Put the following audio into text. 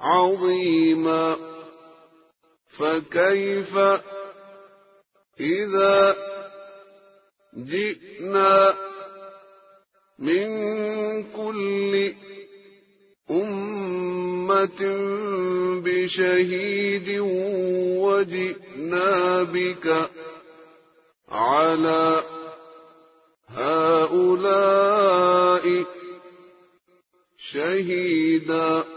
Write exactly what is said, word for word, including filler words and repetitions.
عظيما. فكيف إذا جئنا من كل أمة بشهيد وجئنا بك على هؤلاء شهيدا.